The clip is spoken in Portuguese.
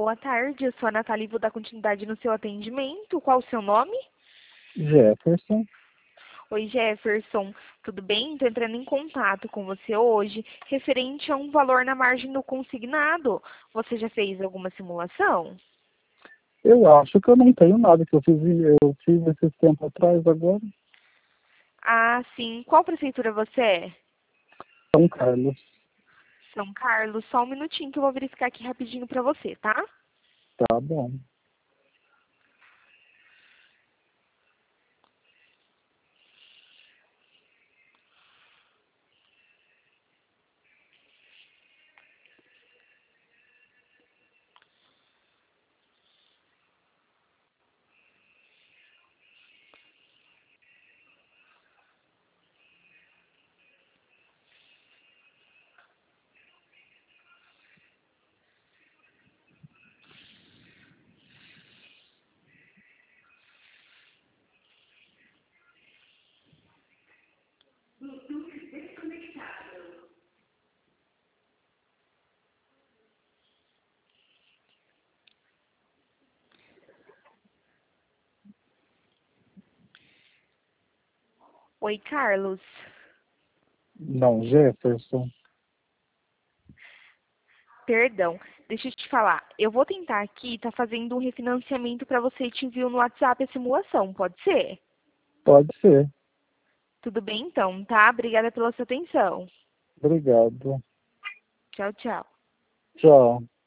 boa tarde. Eu sou a Natália e vou dar continuidade no seu atendimento. Qual o seu nome? Jefferson. Oi, Jefferson. Tudo bem? Estou entrando em contato com você hoje referente a um valor na margem do consignado. Você já fez alguma simulação? Eu acho que eu não tenho nada que eu fiz esses tempos atrás agora. Ah, sim. Qual prefeitura você é? São Carlos. São Carlos. Só um minutinho que eu vou verificar aqui rapidinho para você, tá? Tá bom. Oi, Carlos. Não, Jefferson. Perdão, deixa eu te falar. Eu vou tentar aqui, tá fazendo um refinanciamento para você e te envio no WhatsApp a simulação, pode ser? Pode ser. Tudo bem então, tá? Obrigada pela sua atenção. Obrigado. Tchau, tchau. Tchau.